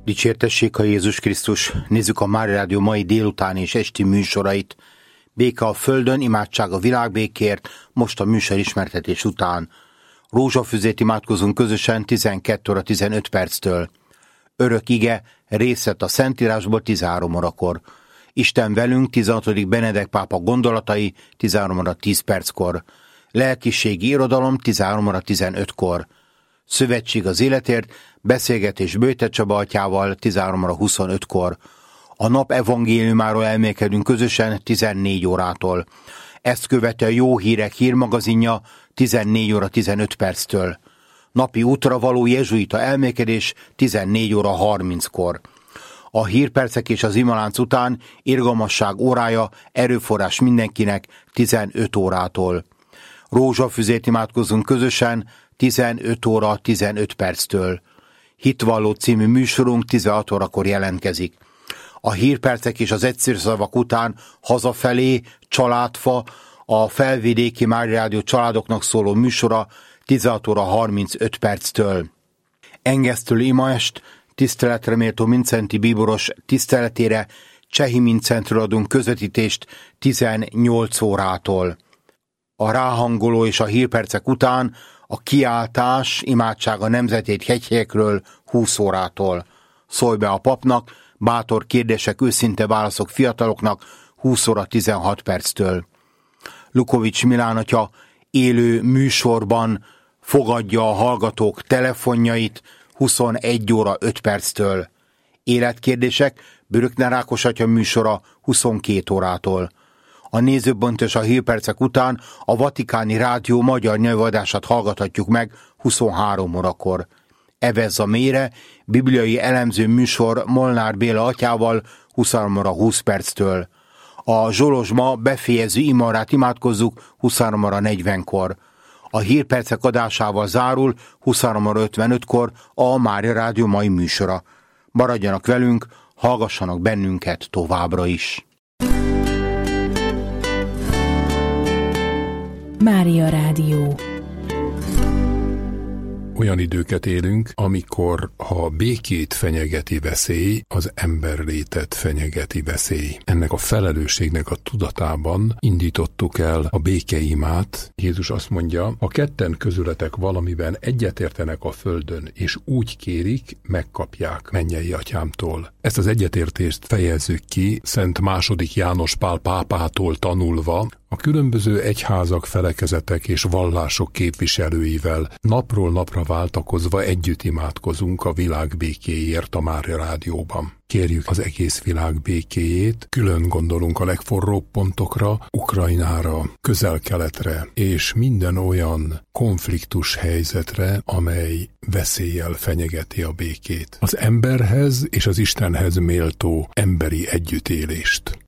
Dicsértessék a Jézus Krisztus! Nézzük a Mária Rádió mai délután és esti műsorait. Béke a földön, imádság a világbékért, most a műsor ismertetés után. Rózsafüzét imádkozunk közösen 12 óra 15 perctől. Örök ige, részlet a Szentírásból 13 órakor. Isten velünk 16. Benedek pápa gondolatai 13 óra 10 perckor. Lelkiségi irodalom 13 óra 15-kor. Szövetség az életért, beszélgetés Böjte Csaba atyával 13 óra 25-kor. A nap evangéliumáról elmélkedünk közösen 14 órától. Ezt követi a Jó Hírek hírmagazinja 14 óra 15 perctől. Napi útra való jezsuita elmélkedés 14 óra 30-kor. A hírpercek és az imalánc után irgalmasság órája, erőforrás mindenkinek 15 órától. Rózsafüzét imádkozunk közösen 15 óra 15 perctől. Hitvalló című műsorunk 16 órakor jelentkezik. A hírpercek és az egyszerű szavak után hazafelé, családfa, a felvidéki Mária Rádió családoknak szóló műsora 16 óra 35 perctől. Engesztő imaest, tiszteletre méltó Mincenti bíboros tiszteletére Csehi Mincentről adunk közvetítést 18 órától. A ráhangoló és a hírpercek után a kiáltás, imádság a nemzetét hegyhelyekről 20 órától. Szólj be a papnak, bátor kérdések, őszinte válaszok fiataloknak 20 óra 16 perctől. Lukovics Milán atya élő műsorban fogadja a hallgatók telefonjait 21 óra 5 perctől. Életkérdések, Bürökner Ákos atya műsora 22 órától. A nézőpontos a hírpercek után a Vatikáni Rádió magyar nyelvadását hallgathatjuk meg 23 órakor. Evezz a mélyre, bibliai elemző műsor Molnár Béla atyával 23 óra 20 perctől. A Zsolozsma befejező imarát imádkozzuk 23 óra 40-kor. A hírpercek adásával zárul 23 óra 55-kor a Mária Rádió mai műsora. Maradjanak velünk, hallgassanak bennünket továbbra is. Mária Rádió. Olyan időket élünk, amikor ha békét fenyegeti veszély, az emberlétet fenyegeti veszély. Ennek a felelősségnek a tudatában indítottuk el a békeimát. Jézus azt mondja, ha ketten közületek valamiben egyetértenek a földön, és úgy kérik, megkapják mennyei atyámtól. Ezt az egyetértést fejezzük ki Szent II. János Pál pápától tanulva, a különböző egyházak, felekezetek és vallások képviselőivel napról napra váltakozva együtt imádkozunk a világ békéért a Mária Rádióban. Kérjük az egész világ békéjét, külön gondolunk a legforróbb pontokra, Ukrajnára, Közel-Keletre és minden olyan konfliktus helyzetre, amely veszéllyel fenyegeti a békét. Az emberhez és az Istenhez méltó emberi együttélést.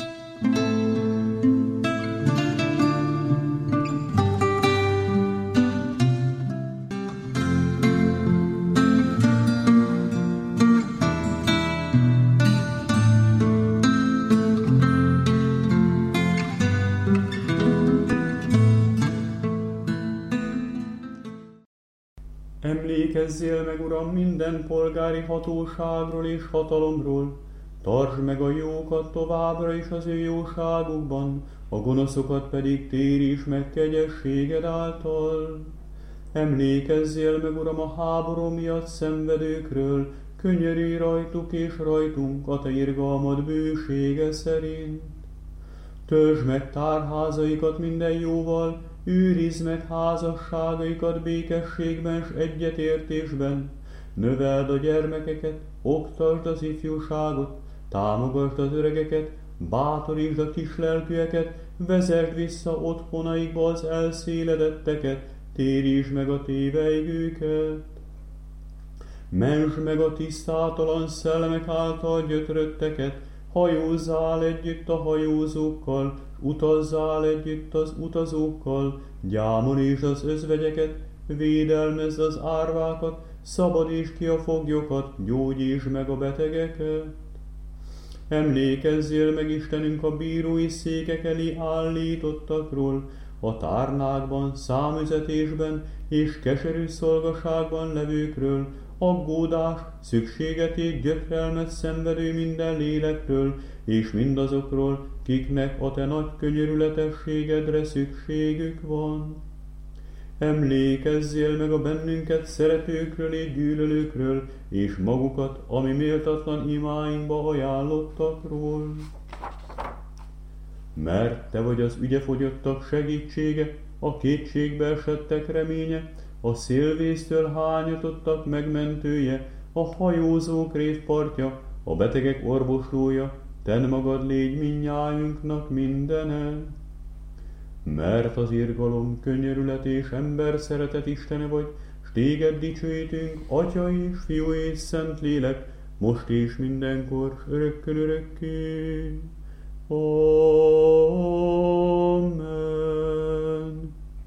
Emlékezzél meg, Uram, minden polgári hatóságról és hatalomról, tartsd meg a jókat továbbra is az ő jóságukban, a gonoszokat pedig téríts meg kegyességed által. Emlékezzél meg, Uram, a háború miatt szenvedőkről, könyörülj rajtuk és rajtunk a te irgalmad bősége szerint. Töltsd meg tárházaikat minden jóval, őrizd meg házasságaikat békességben s egyetértésben, növeld a gyermekeket, oktasd az ifjúságot, támogasd az öregeket, bátorítsd a kislelkűeket, vezesd vissza otthonaikba az elszéledetteket, térítsd meg a téveigőket. Mentsd meg a tisztátalan szellemek által gyötrötteket, hajózzál együtt a hajózókkal, utazzál együtt az utazókkal, gyámolítsd az özvegyeket, védelmezd az árvákat, szabadítsd ki a foglyokat, gyógyítsd meg a betegeket. Emlékezzél meg, Istenünk, a bírói székek elé állítottakról, a tárnákban, számüzetésben és keserű szolgaságban levőkről, aggódás, szükségetét, gyötrelmet szenvedő minden lélekről, és mindazokról, kiknek a te nagy könyörületességedre szükségük van. Emlékezzél meg a bennünket szeretőkről és gyűlölőkről, és magukat, ami méltatlan imáinkba ajánlottakról. Mert te vagy az ügyefogyottak segítsége, a kétségbe esettek reménye, a szélvésztől hányatottak megmentője, a hajózók révpartja, a betegek orvoslója, tenn magad légy mindnyájunknak mindene. Mert az irgalom, könyörület és ember szeretet Istene vagy, s téged dicsőítünk, Atya és Fiú és Szent Lélek, most és mindenkor, örökkön örökké. Amen.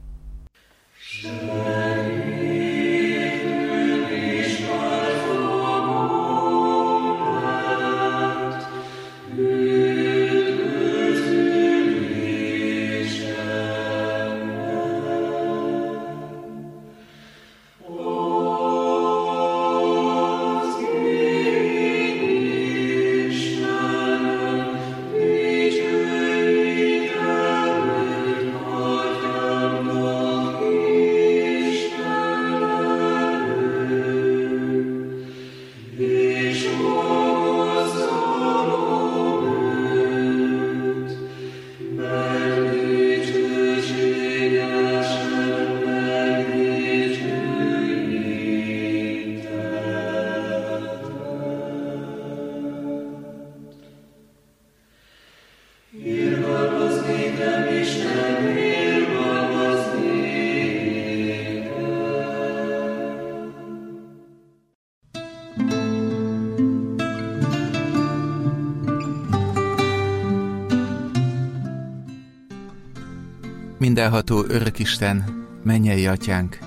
Mindenható Örökisten, mennyei Atyánk,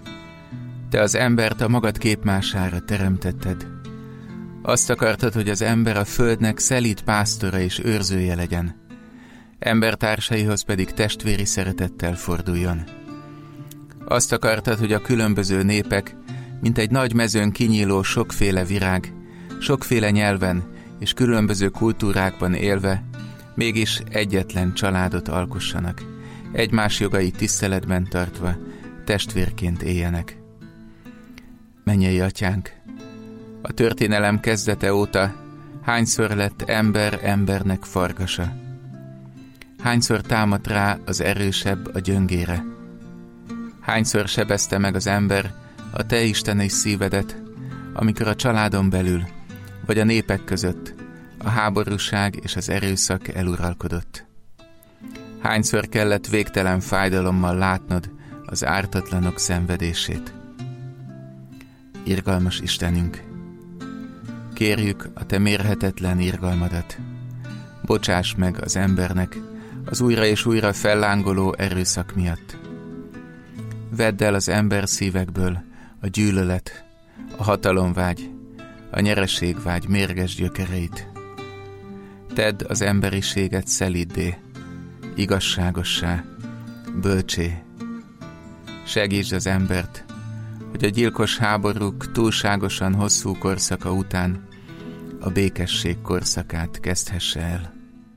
Te az embert a magad képmására teremtetted. Azt akartad, hogy az ember a földnek szelíd pásztora és őrzője legyen, embertársaihoz pedig testvéri szeretettel forduljon. Azt akartad, hogy a különböző népek, mint egy nagy mezőn kinyíló sokféle virág, sokféle nyelven és különböző kultúrákban élve, mégis egyetlen családot alkossanak, egymás jogait tiszteletben tartva, testvérként éljenek. Mennyei Atyánk, a történelem kezdete óta hányszor lett ember embernek farkasa? Hányszor támadt rá az erősebb a gyöngére? Hányszor sebezte meg az ember a te isteni szívedet, amikor a családon belül, vagy a népek között a háborúság és az erőszak eluralkodott? Hányszor kellett végtelen fájdalommal látnod az ártatlanok szenvedését? Irgalmas Istenünk, kérjük a te mérhetetlen irgalmadat. Bocsáss meg az embernek az újra és újra fellángoló erőszak miatt. Vedd el az ember szívekből a gyűlölet, a hatalomvágy, a nyereségvágy mérges gyökereit. Tedd az emberiséget szeliddé, igazságossá, bölcsé. Segítsd az embert, hogy a gyilkos háborúk túlságosan hosszú korszaka után a békesség korszakát kezdhesse el.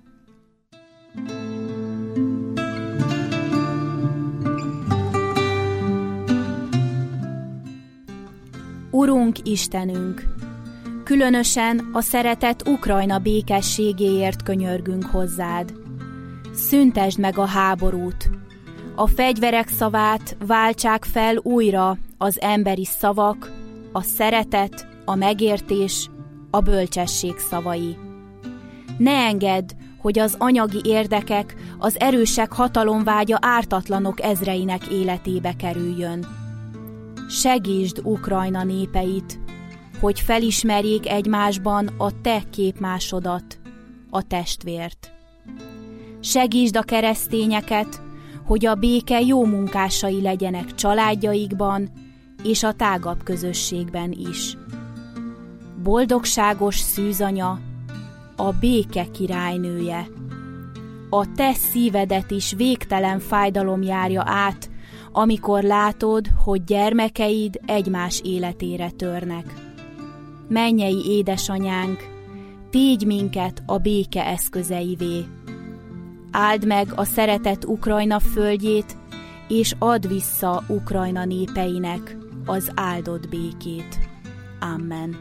Urunk Istenünk, különösen a szeretett Ukrajna békességéért könyörgünk hozzád. Szüntesd meg a háborút, a fegyverek szavát váltsák fel újra az emberi szavak, a szeretet, a megértés, a bölcsesség szavai. Ne engedd, hogy az anyagi érdekek, az erősek hatalomvágya ártatlanok ezreinek életébe kerüljön. Segítsd Ukrajna népeit, hogy felismerjék egymásban a te képmásodat, a testvért. Segítsd a keresztényeket, hogy a béke jó munkásai legyenek családjaikban és a tágabb közösségben is. Boldogságos szűzanya, a béke királynője. A te szívedet is végtelen fájdalom járja át, amikor látod, hogy gyermekeid egymás életére törnek. Mennyei édesanyánk, tégy minket a béke eszközeivé. Áld meg a szeretett Ukrajna földjét, és add vissza Ukrajna népeinek az áldott békét. Amen.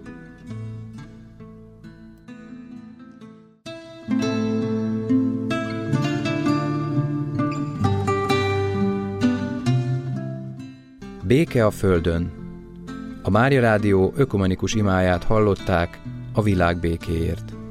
Béke a földön. A Mária Rádió ökumenikus imáját hallották a világ békéért.